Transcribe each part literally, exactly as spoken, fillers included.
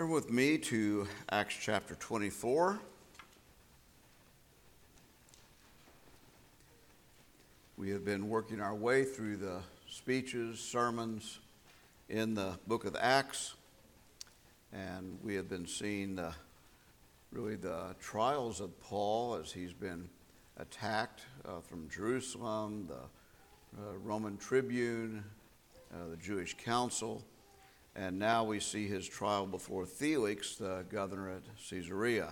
Turn with me to Acts chapter twenty-four. We have been working our way through the speeches, sermons in the book of Acts, and we have been seeing the, really the trials of Paul as he's been attacked uh, from Jerusalem, the uh, Roman tribune, uh, the Jewish council. And now we see his trial before Felix, the governor at Caesarea.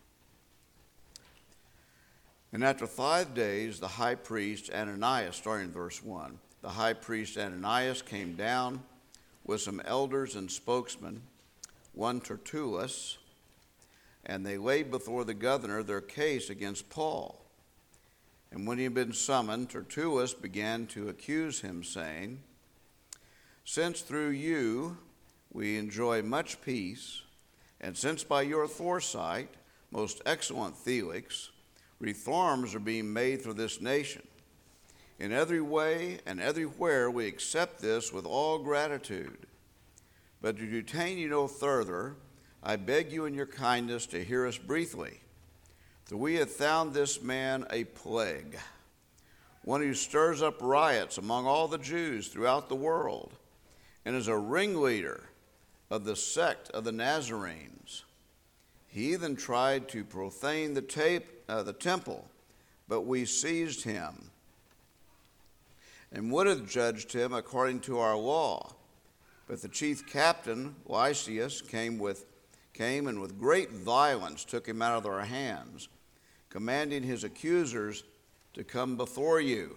And after five days, the high priest Ananias, starting in verse one, the high priest Ananias came down with some elders and spokesmen, one Tertullus, and they laid before the governor their case against Paul. And when he had been summoned, Tertullus began to accuse him, saying, "Since through you we enjoy much peace, and since by your foresight, most excellent Felix, reforms are being made for this nation, in every way and everywhere we accept this with all gratitude. But to detain you no further, I beg you in your kindness to hear us briefly. For we have found this man a plague, one who stirs up riots among all the Jews throughout the world, and is a ringleader of the sect of the Nazarenes. He even tried to profane the, tape, uh, the temple, but we seized him and would have judged him according to our law. But the chief captain, Lysias, came, with, came and with great violence took him out of our hands, commanding his accusers to come before you.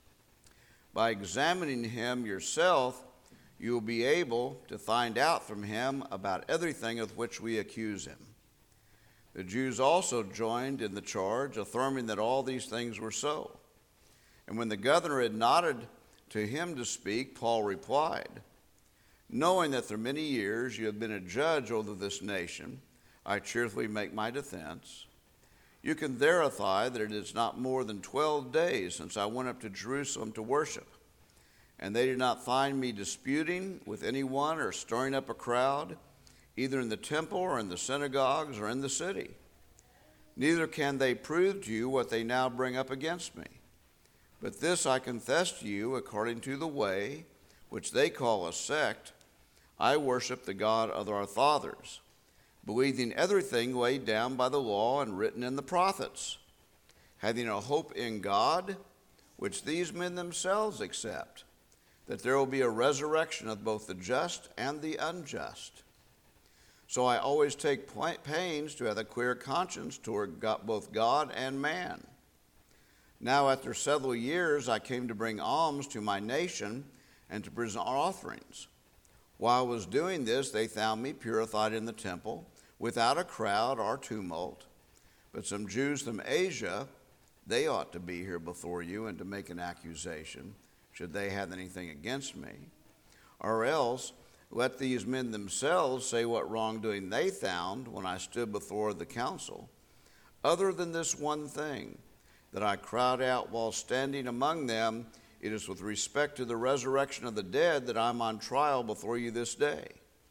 By examining him yourself, you will be able to find out from him about everything of which we accuse him." The Jews also joined in the charge, affirming that all these things were so. And when the governor had nodded to him to speak, Paul replied, "Knowing that through many years you have been a judge over this nation, I cheerfully make my defense. You can verify that it is not more than twelve days since I went up to Jerusalem to worship. And they did not find me disputing with anyone or stirring up a crowd, either in the temple or in the synagogues or in the city. Neither can they prove to you what they now bring up against me. But this I confess to you, according to the way, which they call a sect, I worship the God of our fathers, believing everything laid down by the law and written in the prophets, having a hope in God, which these men themselves accept, that there will be a resurrection of both the just and the unjust. So I always take pains to have a clear conscience toward God, both God and man. Now after several years I came to bring alms to my nation and to present offerings. While I was doing this, they found me purified in the temple, without a crowd or tumult. But some Jews from Asia, they ought to be here before you and to make an accusation, should they have anything against me. Or else let these men themselves say what wrongdoing they found when I stood before the council, other than this one thing, that I cried out while standing among them, it is with respect to the resurrection of the dead that I am on trial before you this day."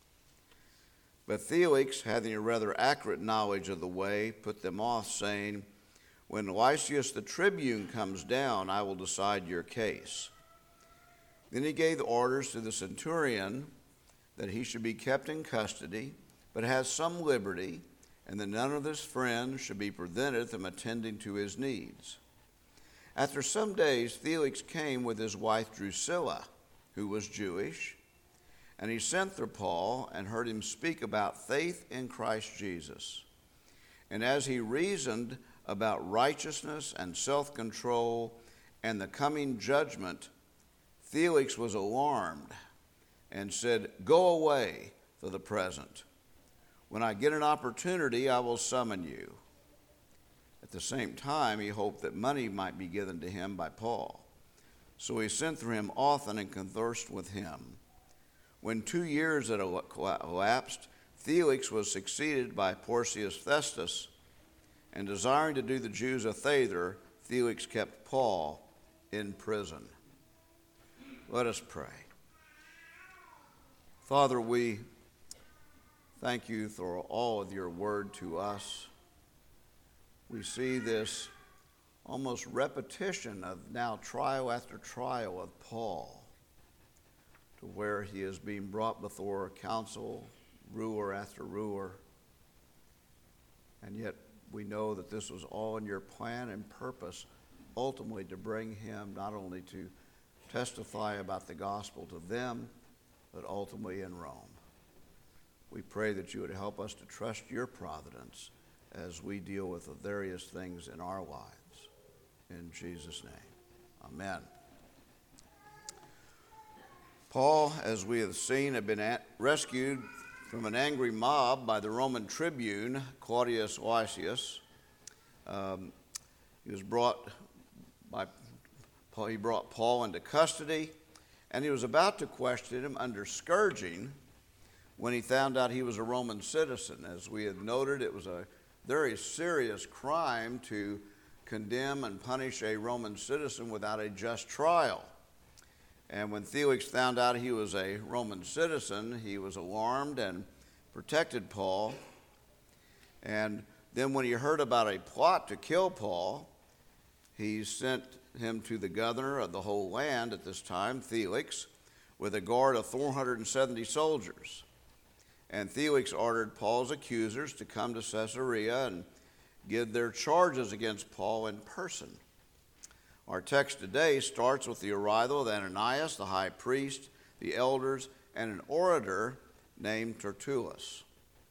But Felix, having a rather accurate knowledge of the way, put them off, saying, "When Lysias the tribune comes down, I will decide your case." Then he gave orders to the centurion that he should be kept in custody, but have some liberty, and that none of his friends should be prevented from attending to his needs. After some days, Felix came with his wife Drusilla, who was Jewish, and he sent for Paul and heard him speak about faith in Christ Jesus. And as he reasoned about righteousness and self-control and the coming judgment, Felix was alarmed and said, "Go away for the present. When I get an opportunity, I will summon you." At the same time, he hoped that money might be given to him by Paul. So he sent for him often and conversed with him. When two years had elapsed, Felix was succeeded by Porcius Festus, and desiring to do the Jews a favor, Felix kept Paul in prison. Let us pray. Father, we thank you for all of your word to us. We see this almost repetition of now trial after trial of Paul, to where he is being brought before council, ruler after ruler. And yet we know that this was all in your plan and purpose, ultimately to bring him not only to testify about the gospel to them, but ultimately in Rome. We pray that you would help us to trust your providence as we deal with the various things in our lives. In Jesus' name, amen. Paul, as we have seen, had been at, rescued from an angry mob by the Roman tribune, Claudius Lysias. Um, he was brought by Paul, he brought Paul into custody, and he was about to question him under scourging when he found out he was a Roman citizen. As we had noted, it was a very serious crime to condemn and punish a Roman citizen without a just trial. And when Felix found out he was a Roman citizen, he was alarmed and protected Paul. And then when he heard about a plot to kill Paul, he sent him to the governor of the whole land at this time, Felix, with a guard of four hundred seventy soldiers. And Felix ordered Paul's accusers to come to Caesarea and give their charges against Paul in person. Our text today starts with the arrival of Ananias, the high priest, the elders, and an orator named Tertullus.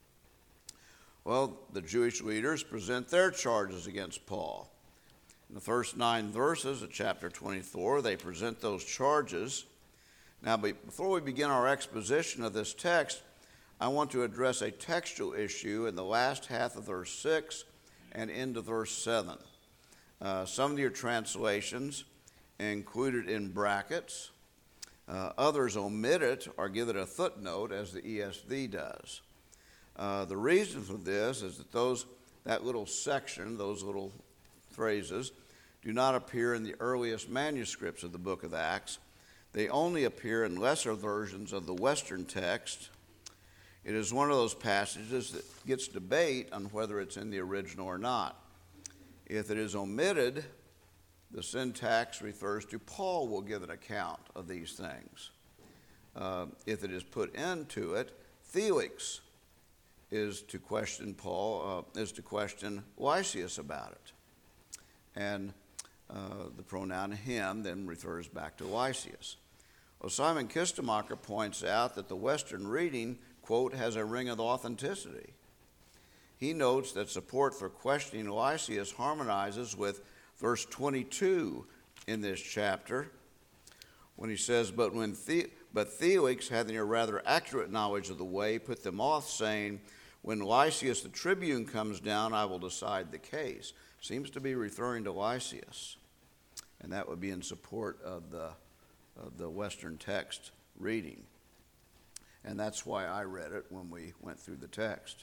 Well, the Jewish leaders present their charges against Paul. In the first nine verses of chapter twenty-four, they present those charges. Now, before we begin our exposition of this text, I want to address a textual issue in the last half of verse six and into verse seven. Uh, some of your translations include it in brackets. Uh, others omit it or give it a footnote, as the E S V does. Uh, the reason for this is that those that little section, those little phrases, do not appear in the earliest manuscripts of the book of Acts. They only appear in lesser versions of the Western text. It is one of those passages that gets debate on whether it's in the original or not. If it is omitted, the syntax refers to Paul will give an account of these things. Uh, if it is put into it, Felix is to question Paul, uh, is to question Lysias about it. And uh, the pronoun him then refers back to Lysias. Well, Simon Kistemacher points out that the Western reading, quote, has a ring of authenticity. He notes that support for questioning Lysias harmonizes with verse twenty-two in this chapter, when he says, But when the- but Felix, having a rather accurate knowledge of the way, put them off, saying, When Lysias the tribune comes down, I will decide the case. Seems to be referring to Lysias, and that would be in support of the, of the Western text reading. And that's why I read it when we went through the text.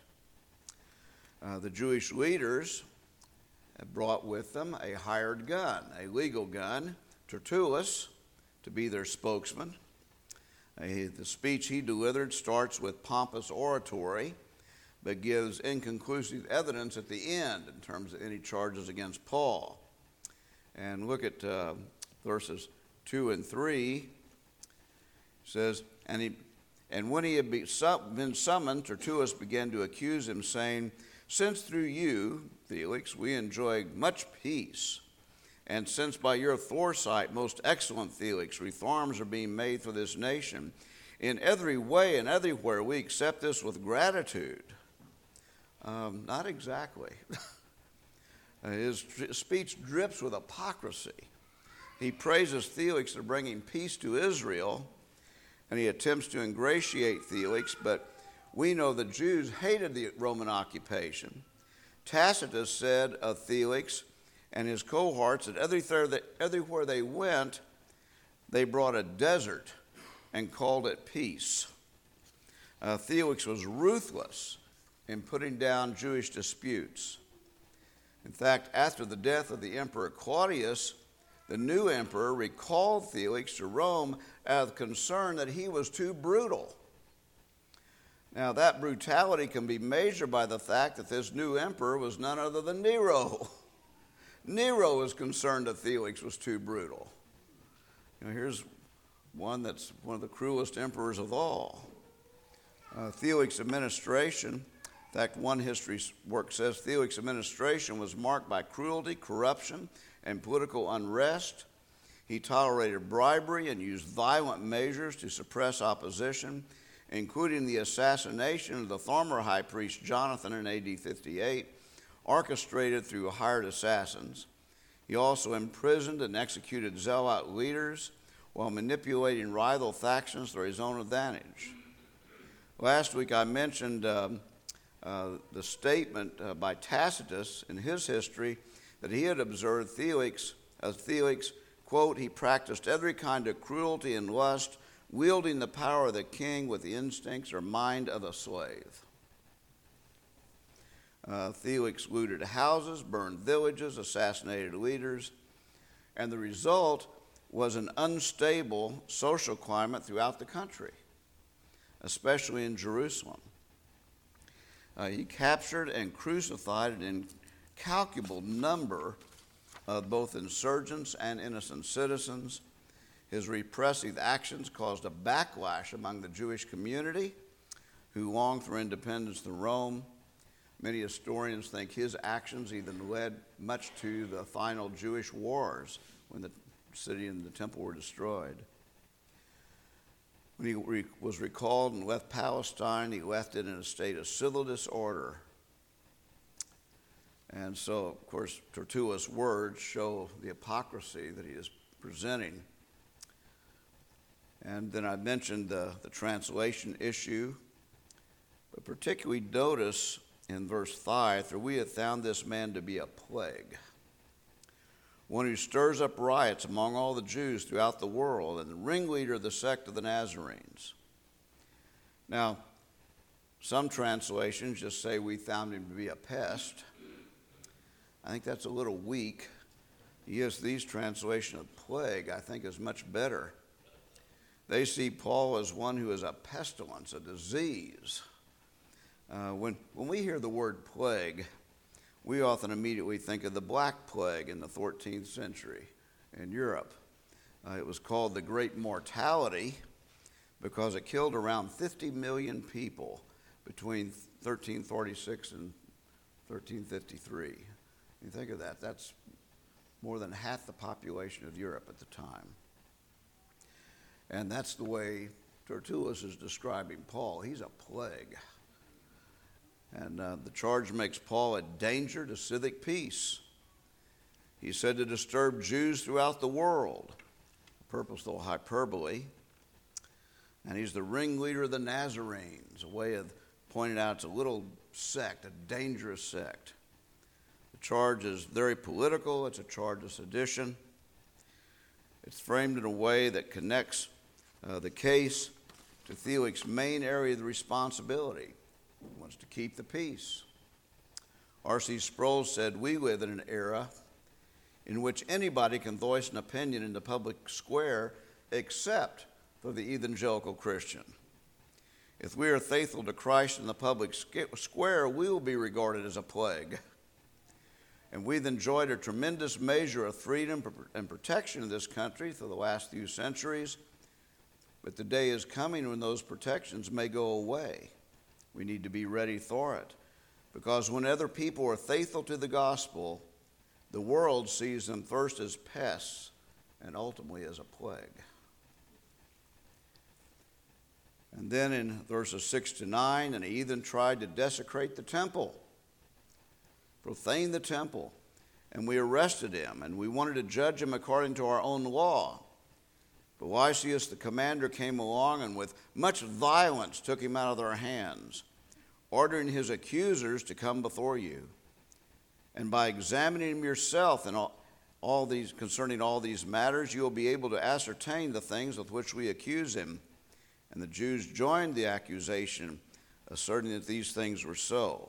Uh, the Jewish leaders have brought with them a hired gun, a legal gun, Tertullus, to be their spokesman. Uh, the speech he delivered starts with pompous oratory, but gives inconclusive evidence at the end in terms of any charges against Paul. And look at uh, verses two and three. It says, and he And when he had been summoned, Tertullus began to accuse him, saying, Since through you, Felix, we enjoy much peace, and since by your foresight, most excellent Felix, reforms are being made for this nation, in every way and everywhere we accept this with gratitude. Um, not exactly. His speech drips with hypocrisy. He praises Felix for bringing peace to Israel, and he attempts to ingratiate Felix, but we know the Jews hated the Roman occupation. Tacitus said of Felix and his cohorts that everywhere they went, they brought a desert and called it peace. Uh, Felix was ruthless in putting down Jewish disputes. In fact, after the death of the Emperor Claudius, the new emperor recalled Felix to Rome out of concern that he was too brutal. Now, that brutality can be measured by the fact that this new emperor was none other than Nero. Nero was concerned that Felix was too brutal. You know, here's one that's one of the cruelest emperors of all. Uh, Felix's administration, in fact, one history work says Felix's administration was marked by cruelty, corruption, and political unrest. He tolerated bribery and used violent measures to suppress opposition, including the assassination of the former high priest Jonathan in A D fifty-eight, orchestrated through hired assassins. He also imprisoned and executed zealot leaders while manipulating rival factions for his own advantage. Last week I mentioned um, uh, the statement uh, by Tacitus in his history that he had observed Felix, as Felix, quote, he practiced every kind of cruelty and lust, wielding the power of the king with the instincts or mind of a slave. Uh, Felix looted houses, burned villages, assassinated leaders, and the result was an unstable social climate throughout the country, especially in Jerusalem. Uh, he captured and crucified an incalculable number of both insurgents and innocent citizens. His repressive actions caused a backlash among the Jewish community who longed for independence to Rome. Many historians think his actions even led much to the final Jewish wars when the city and the temple were destroyed. When he re- was recalled and left Palestine, he left it in a state of civil disorder. And so, of course, Tertullus' words show the hypocrisy that he is presenting. And then I mentioned the, the translation issue, but particularly notice in verse five, for we have found this man to be a plague, one who stirs up riots among all the Jews throughout the world, and the ringleader of the sect of the Nazarenes. Now, some translations just say we found him to be a pest. I think that's a little weak. E S V's translation of plague, I think, is much better. They see Paul as one who is a pestilence, a disease. Uh, when, when we hear the word plague, we often immediately think of the Black Plague in the fourteenth century in Europe. Uh, it was called the Great Mortality because it killed around fifty million people between thirteen forty-six and thirteen fifty-three. You think of that, that's more than half the population of Europe at the time. And that's the way Tertullus is describing Paul. He's a plague. And uh, the charge makes Paul a danger to civic peace. He's said to disturb Jews throughout the world, a purposeful hyperbole. And he's the ringleader of the Nazarenes, a way of pointing out it's a little sect, a dangerous sect. The charge is very political. It's a charge of sedition. It's framed in a way that connects uh, the case to Felix's main area of responsibility. He wants to keep the peace. R C Sproul said, we live in an era in which anybody can voice an opinion in the public square except for the evangelical Christian. If we are faithful to Christ in the public square, we will be regarded as a plague. And we've enjoyed a tremendous measure of freedom and protection in this country for the last few centuries, but the day is coming when those protections may go away. We need to be ready for it, because when other people are faithful to the gospel, the world sees them first as pests and ultimately as a plague. And then in verses six to nine, and he even tried to desecrate the temple, profane the temple, and we arrested him, and we wanted to judge him according to our own law. But Lysias the commander came along and with much violence took him out of their hands, ordering his accusers to come before you. And by examining him yourself and all, all these concerning all these matters, you will be able to ascertain the things with which we accuse him. And the Jews joined the accusation, asserting that these things were so.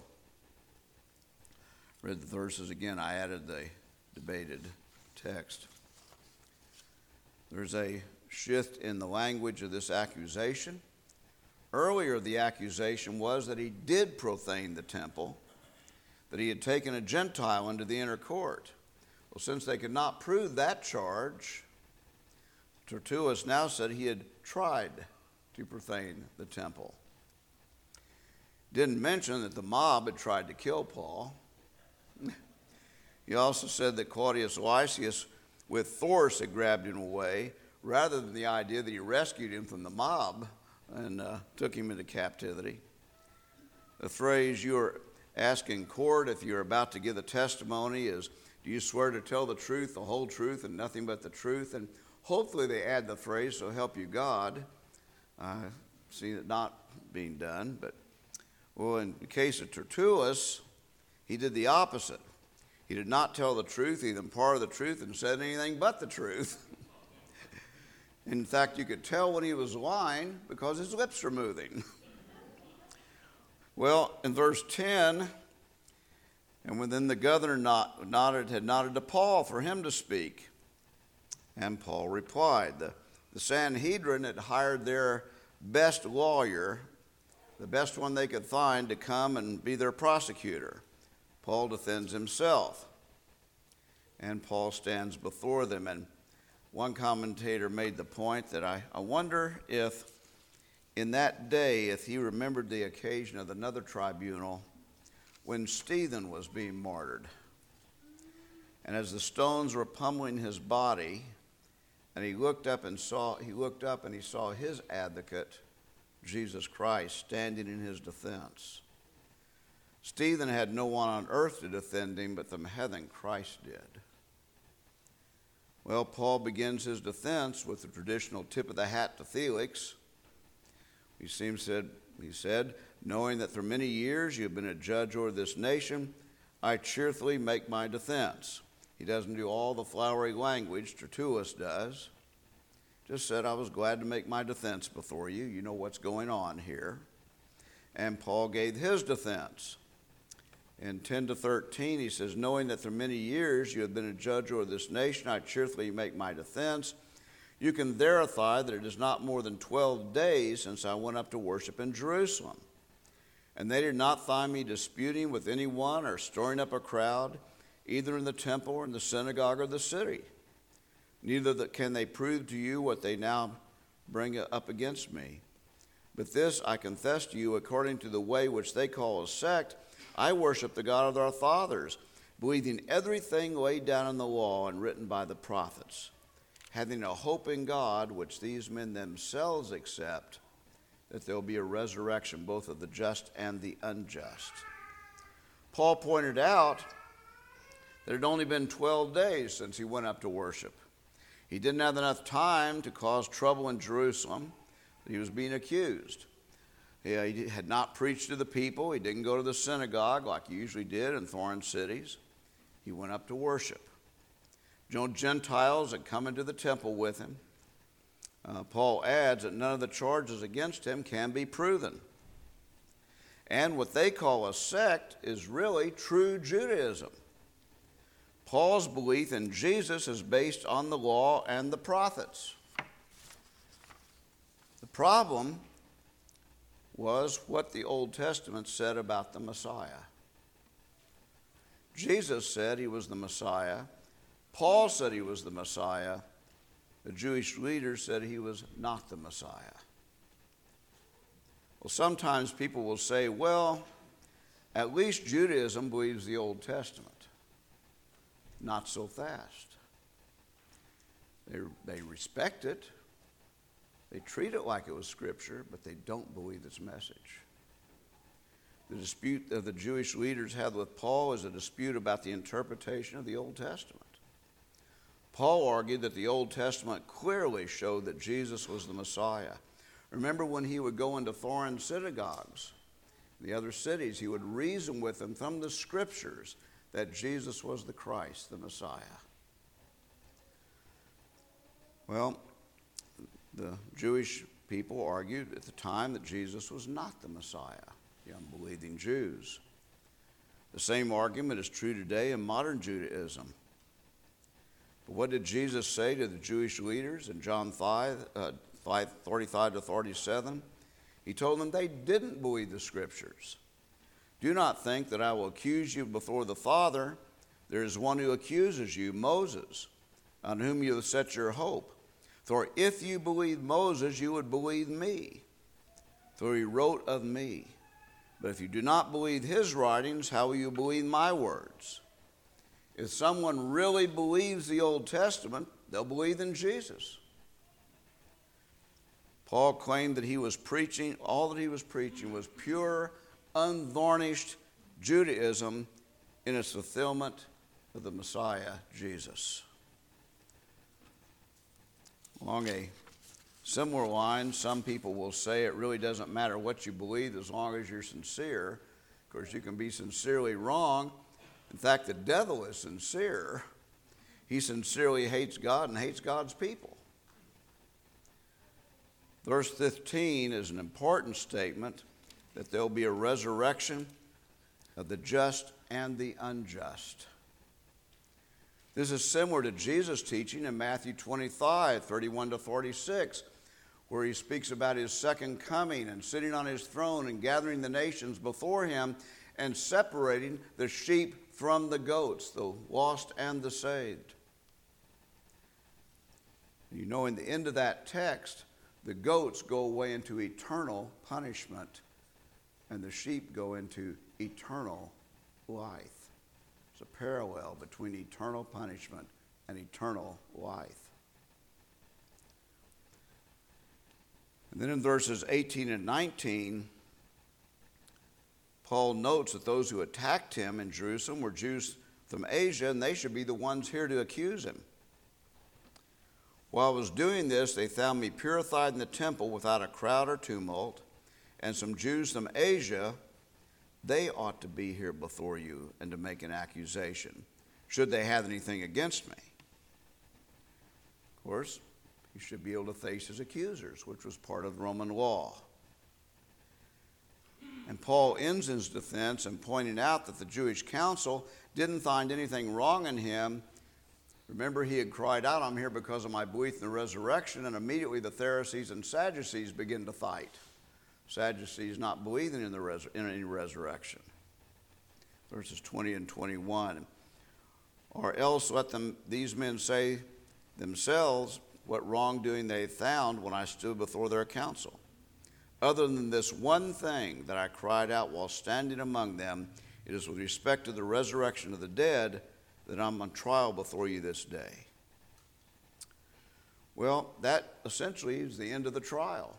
Read the verses again. I added the debated text. There's a shift in the language of this accusation. Earlier, the accusation was that he did profane the temple, that he had taken a Gentile into the inner court. Well, since they could not prove that charge, Tertullus now said he had tried to profane the temple. Didn't mention that the mob had tried to kill Paul. He also said that Claudius Lysias with force had grabbed him away, rather than the idea that he rescued him from the mob and uh, took him into captivity. The phrase, "you are asked in court if you're about to give a testimony," is, "do you swear to tell the truth, the whole truth, and nothing but the truth?" And hopefully they add the phrase, "so help you God." I see it not being done, but well, in the case of Tertullus, he did the opposite. He did not tell the truth, even part of the truth, and said anything but the truth. In fact, you could tell when he was lying because his lips were moving. Well, in verse ten, and when then the governor nodded, had nodded to Paul for him to speak. And Paul replied. The, the Sanhedrin had hired their best lawyer, the best one they could find, to come and be their prosecutor. Paul defends himself, and Paul stands before them. And one commentator made the point that I, I wonder if in that day, if he remembered the occasion of another tribunal when Stephen was being martyred. And as the stones were pummeling his body, and he looked up and saw, he looked up and he saw his advocate, Jesus Christ, standing in his defense. Stephen had no one on earth to defend him, but from heaven Christ did. Well, Paul begins his defense with the traditional tip of the hat to Felix. He seems said, he said, "knowing that for many years you have been a judge over this nation, I cheerfully make my defense." He doesn't do all the flowery language Tertullus does. Just said, "I was glad to make my defense before you. You know what's going on here." And Paul gave his defense. In ten to thirteen, he says, "knowing that for many years you have been a judge over this nation, I cheerfully make my defense. You can verify that it is not more than twelve days since I went up to worship in Jerusalem. And they did not find me disputing with anyone or stirring up a crowd, either in the temple or in the synagogue or the city. Neither can they prove to you what they now bring up against me. But this I confess to you, according to the way which they call a sect, I worship the God of our fathers, believing everything laid down in the law and written by the prophets, having a hope in God, which these men themselves accept, that there will be a resurrection both of the just and the unjust." Paul pointed out that it had only been twelve days since he went up to worship. He didn't have enough time to cause trouble in Jerusalem that he was being accused. He had not preached to the people. He didn't go to the synagogue like he usually did in foreign cities. He went up to worship. No Gentiles had come into the temple with him. Uh, Paul adds that none of the charges against him can be proven. And what they call a sect is really true Judaism. Paul's belief in Jesus is based on the law and the prophets. The problem was what the Old Testament said about the Messiah. Jesus said he was the Messiah. Paul said he was the Messiah. The Jewish leaders said he was not the Messiah. Well, sometimes people will say, well, at least Judaism believes the Old Testament. Not so fast. They, they respect it. They treat it like it was Scripture, but they don't believe its message. The dispute that the Jewish leaders had with Paul is a dispute about the interpretation of the Old Testament. Paul argued that the Old Testament clearly showed that Jesus was the Messiah. Remember when he would go into foreign synagogues, the other cities, he would reason with them from the Scriptures that Jesus was the Christ, the Messiah. Well, the Jewish people argued at the time that Jesus was not the Messiah, the unbelieving Jews. The same argument is true today in modern Judaism. But what did Jesus say to the Jewish leaders in John five, uh, five thirty-five to thirty-seven? He told them they didn't believe the Scriptures. Do not think that I will accuse you before the Father. There is one who accuses you, Moses, on whom you have set your hope. For if you believed Moses, you would believe me, for he wrote of me. But if you do not believe his writings, how will you believe my words? If someone really believes the Old Testament, they'll believe in Jesus. Paul claimed that he was preaching, all that he was preaching was pure, unvarnished Judaism in its fulfillment of the Messiah, Jesus. Along a similar line, some people will say it really doesn't matter what you believe as long as you're sincere. Of course, you can be sincerely wrong. In fact, the devil is sincere. He sincerely hates God and hates God's people. Verse fifteen is an important statement that there will be a resurrection of the just and the unjust. This is similar to Jesus' teaching in Matthew twenty-five, thirty-one to forty-six, where he speaks about his second coming and sitting on his throne and gathering the nations before him and separating the sheep from the goats, the lost and the saved. You know, in the end of that text, the goats go away into eternal punishment, and the sheep go into eternal life. It's a parallel between eternal punishment and eternal life. And then in verses eighteen and nineteen, Paul notes that those who attacked him in Jerusalem were Jews from Asia, and they should be the ones here to accuse him. While I was doing this, they found me purified in the temple without a crowd or tumult, and some Jews from Asia, they ought to be here before you and to make an accusation, should they have anything against me. Of course, he should be able to face his accusers, which was part of Roman law. And Paul ends his defense in pointing out that the Jewish council didn't find anything wrong in him. Remember, he had cried out, I'm here because of my belief in the resurrection, and immediately the Pharisees and Sadducees begin to fight. Sadducees not believing in, the res- in any resurrection. Verses twenty and twenty-one. Or else let them, these men say themselves what wrongdoing they found when I stood before their council. Other than this one thing that I cried out while standing among them, it is with respect to the resurrection of the dead that I'm on trial before you this day. Well, that essentially is the end of the trial.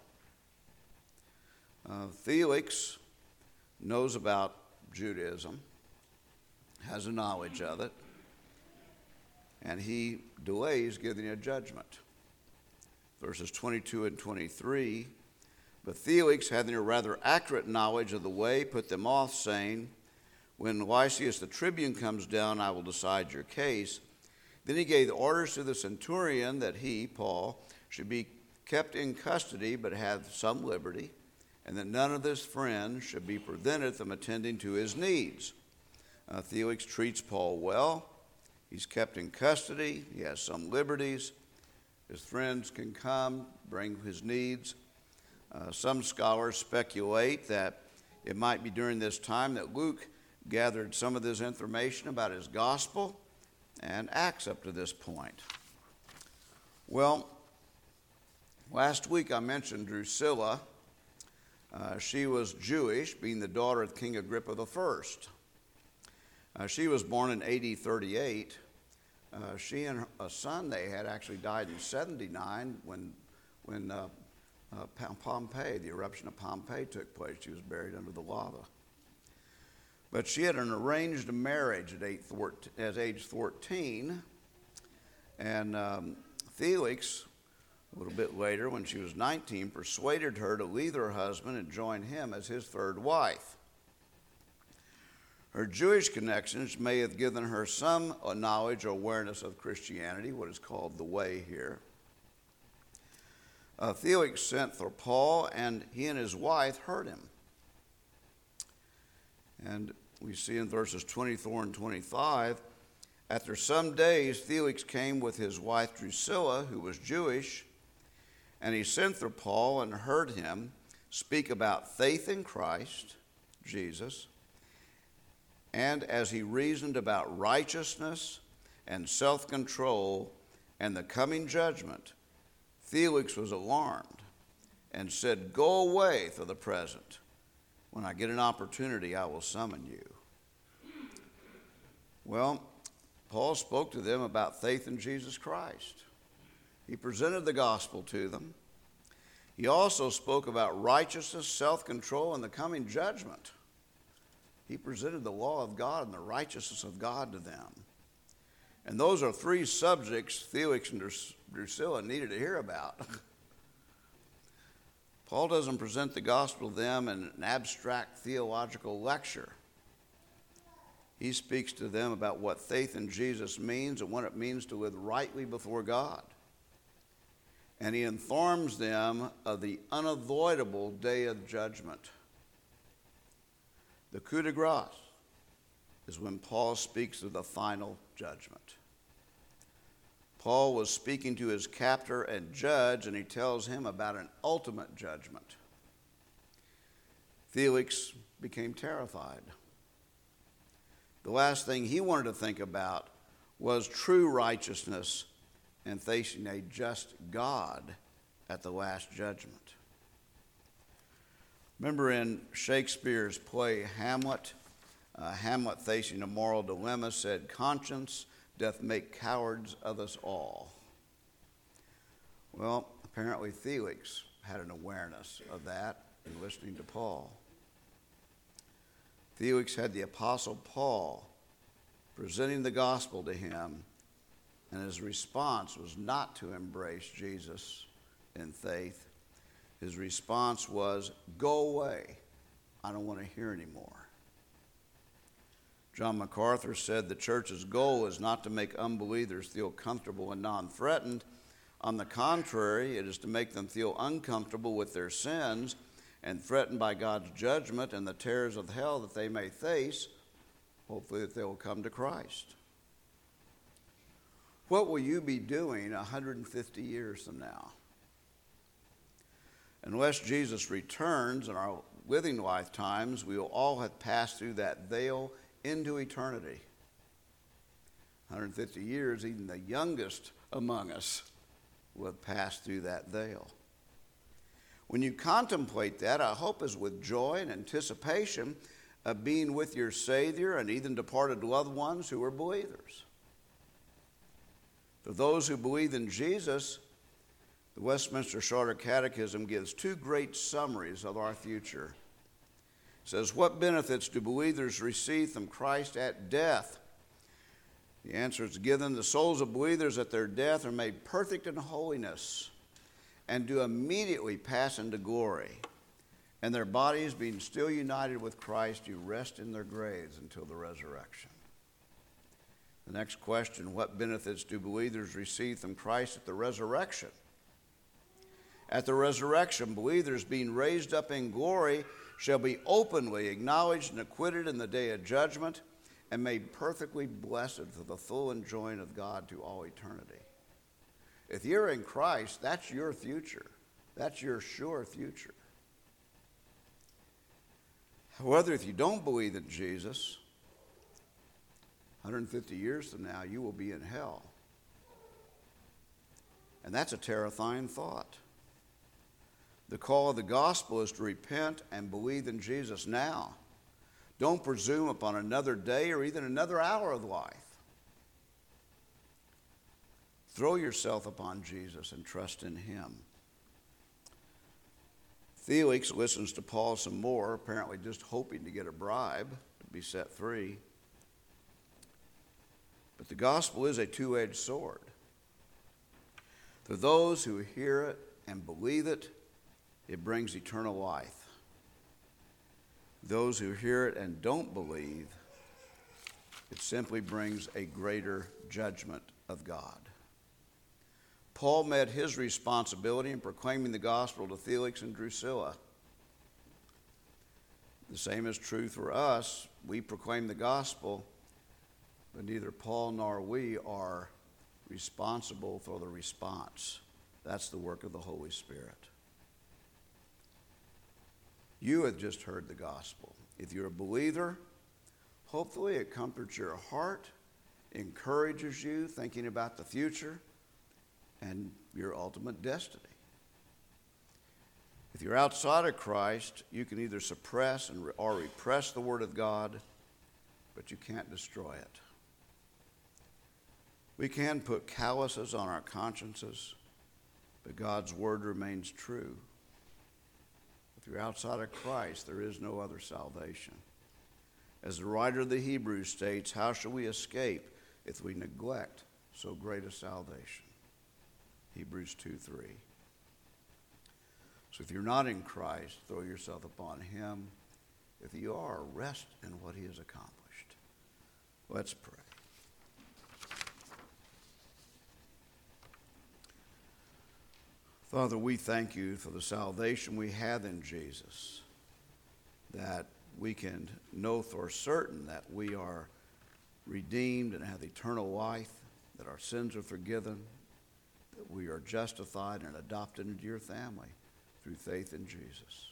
Uh, Felix knows about Judaism, has a knowledge of it, and he delays giving a judgment. Verses twenty-two and twenty-three, but Felix, having a rather accurate knowledge of the way, put them off, saying, when Lysias the tribune comes down, I will decide your case. Then he gave orders to the centurion that he, Paul, should be kept in custody but have some liberty, and that none of his friends should be prevented from attending to his needs. Uh, Felix treats Paul well. He's kept in custody. He has some liberties. His friends can come, bring his needs. Uh, some scholars speculate that it might be during this time that Luke gathered some of this information about his gospel and Acts up to this point. Well, last week I mentioned Drusilla. Uh, she was Jewish, being the daughter of King Agrippa the First. Uh, she was born in A D thirty-eight. Uh, she and a son they had actually died in seventy-nine when, when uh, uh, Pompeii, the eruption of Pompeii took place. She was buried under the lava. But she had an arranged marriage at, eight, at age fourteen, and um, Felix, a little bit later, when she was nineteen, persuaded her to leave her husband and join him as his third wife. Her Jewish connections may have given her some knowledge or awareness of Christianity, what is called the way here. Uh, Felix sent for Paul, and he and his wife heard him. And we see in verses twenty-four and twenty-five, after some days, Felix came with his wife Drusilla, who was Jewish, and he sent for Paul and heard him. speak about faith in Christ, Jesus, and as he reasoned about righteousness and self-control and the coming judgment, Felix was alarmed and said, "Go away for the present. When I get an opportunity, I will summon you." Well, Paul spoke to them about faith in Jesus Christ. He presented the gospel to them. He also spoke about righteousness, self-control, and the coming judgment. He presented the law of God and the righteousness of God to them. And those are three subjects Felix and Drusilla needed to hear about. Paul doesn't present the gospel to them in an abstract theological lecture. He speaks to them about what faith in Jesus means and what it means to live rightly before God. And he informs them of the unavoidable day of judgment. The coup de grace is when Paul speaks of the final judgment. Paul was speaking to his captor and judge, and he tells him about an ultimate judgment. Felix became terrified. The last thing he wanted to think about was true righteousness and facing a just God at the last judgment. Remember in Shakespeare's play Hamlet, uh, Hamlet, facing a moral dilemma, said, "Conscience doth make cowards of us all." Well, apparently Felix had an awareness of that in listening to Paul. Felix had the Apostle Paul presenting the gospel to him, and his response was not to embrace Jesus in faith. His response was, "Go away. I don't want to hear anymore." John MacArthur said the church's goal is not to make unbelievers feel comfortable and non-threatened. On the contrary, it is to make them feel uncomfortable with their sins and threatened by God's judgment and the terrors of hell that they may face, hopefully that they will come to Christ. What will you be doing one hundred fifty years from now? Unless Jesus returns in our living lifetimes, we will all have passed through that veil into eternity. one hundred fifty years, even the youngest among us will have passed through that veil. When you contemplate that, I hope is with joy and anticipation of being with your Savior and even departed loved ones who are believers. For those who believe in Jesus, the Westminster Shorter Catechism gives two great summaries of our future. It says, "What benefits do believers receive from Christ at death?" The answer is given, the souls of believers at their death are made perfect in holiness and do immediately pass into glory. And their bodies, being still united with Christ, do rest in their graves until the resurrection. The next question, what benefits do believers receive from Christ at the resurrection? At the resurrection, believers being raised up in glory shall be openly acknowledged and acquitted in the day of judgment and made perfectly blessed for the full enjoying of God to all eternity. If you're in Christ, that's your future. That's your sure future. However, if you don't believe in Jesus, one hundred fifty years from now, you will be in hell. And that's a terrifying thought. The call of the gospel is to repent and believe in Jesus now. Don't presume upon another day or even another hour of life. Throw yourself upon Jesus and trust in him. Felix listens to Paul some more, apparently just hoping to get a bribe to be set free. But the gospel is a two-edged sword. For those who hear it and believe it, it brings eternal life. Those who hear it and don't believe, it simply brings a greater judgment of God. Paul met his responsibility in proclaiming the gospel to Felix and Drusilla. The same is true for us. We proclaim the gospel, but neither Paul nor we are responsible for the response. That's the work of the Holy Spirit. You have just heard the gospel. If you're a believer, hopefully it comforts your heart, encourages you thinking about the future and your ultimate destiny. If you're outside of Christ, you can either suppress and or repress the Word of God, but you can't destroy it. We can put calluses on our consciences, but God's Word remains true. If you're outside of Christ, there is no other salvation. As the writer of the Hebrews states, how shall we escape if we neglect so great a salvation? Hebrews two three. So if you're not in Christ, throw yourself upon him. If you are, rest in what he has accomplished. Let's pray. Father, we thank you for the salvation we have in Jesus, that we can know for certain that we are redeemed and have eternal life, that our sins are forgiven, that we are justified and adopted into your family through faith in Jesus.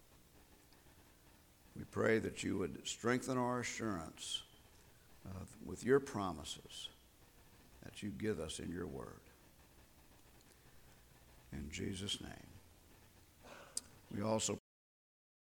We pray that you would strengthen our assurance uh, with your promises that you give us in your word. In Jesus' name. We also